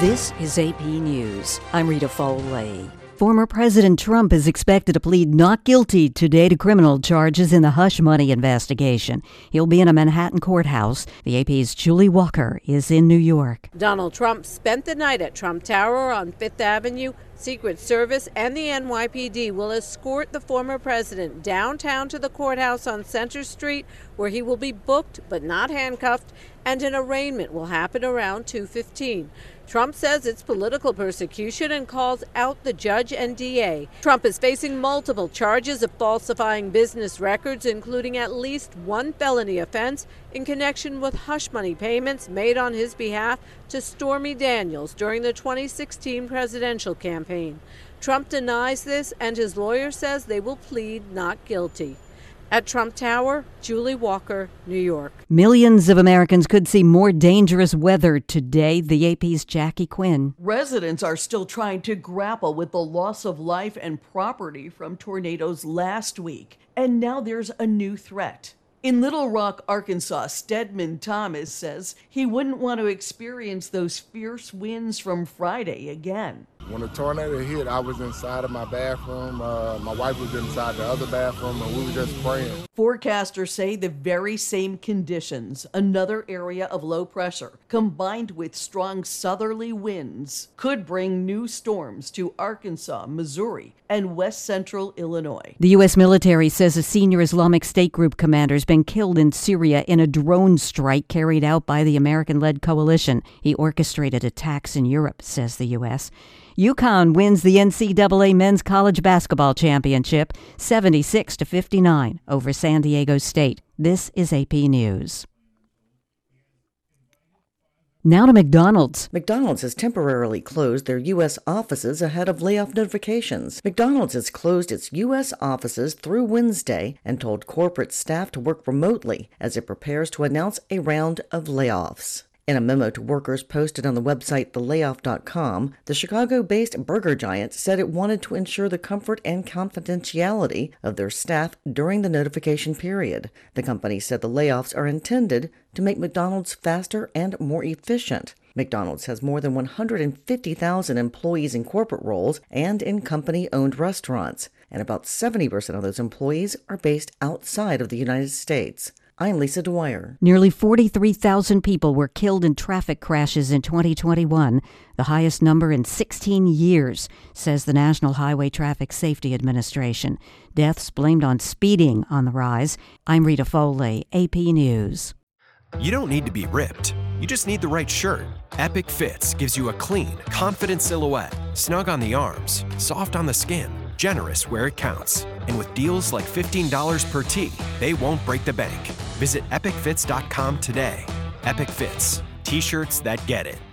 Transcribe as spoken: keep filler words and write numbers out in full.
This is A P News. I'm Rita Foley. Former President Trump is expected to plead not guilty today to criminal charges in the hush money investigation. He'll be in a Manhattan courthouse. The A P's Julie Walker is in New York. Donald Trump spent the night at Trump Tower on Fifth Avenue. Secret Service and the N Y P D will escort the former president downtown to the courthouse on Center Street, where he will be booked but not handcuffed, and an arraignment will happen around two fifteen. Trump says it's political persecution and calls out the judge and D A. Trump is facing multiple charges of falsifying business records, including at least one felony offense in connection with hush money payments made on his behalf to Stormy Daniels during the twenty sixteen presidential campaign. Trump denies this, and his lawyer says they will plead not guilty. At Trump Tower, Julie Walker, New York. Millions of Americans could see more dangerous weather today. The A P's Jackie Quinn. Residents are still trying to grapple with the loss of life and property from tornadoes last week. And now there's a new threat. In Little Rock, Arkansas, Stedman Thomas says he wouldn't want to experience those fierce winds from Friday again. When the tornado hit, I was inside of my bathroom. Uh, my wife was inside the other bathroom, and we were just praying. Forecasters say the very same conditions, another area of low pressure, combined with strong southerly winds, could bring new storms to Arkansas, Missouri, and west central Illinois. The U S military says a senior Islamic State group commander has been killed in Syria in a drone strike carried out by the American-led coalition. He orchestrated attacks in Europe, says the U S UConn wins the N C double A men's college basketball championship seventy-six to fifty-nine over San Diego State. This is A P News. Now to McDonald's. McDonald's has temporarily closed their U S offices ahead of layoff notifications. McDonald's has closed its U S offices through Wednesday and told corporate staff to work remotely as it prepares to announce a round of layoffs. In a memo to workers posted on the website the layoff dot com, the Chicago-based burger giant said it wanted to ensure the comfort and confidentiality of their staff during the notification period. The company said the layoffs are intended to make McDonald's faster and more efficient. McDonald's has more than one hundred fifty thousand employees in corporate roles and in company-owned restaurants, and about seventy percent of those employees are based outside of the United States. I'm Lisa Dwyer. Nearly forty-three thousand people were killed in traffic crashes in twenty twenty-one, the highest number in sixteen years, says the National Highway Traffic Safety Administration. Deaths blamed on speeding on the rise. I'm Rita Foley, A P News. You don't need to be ripped. You just need the right shirt. Epic Fits gives you a clean, confident silhouette, snug on the arms, soft on the skin, generous where it counts. And with deals like fifteen dollars per tee, they won't break the bank. Visit epic fits dot com today. Epic Fits. T-shirts that get it.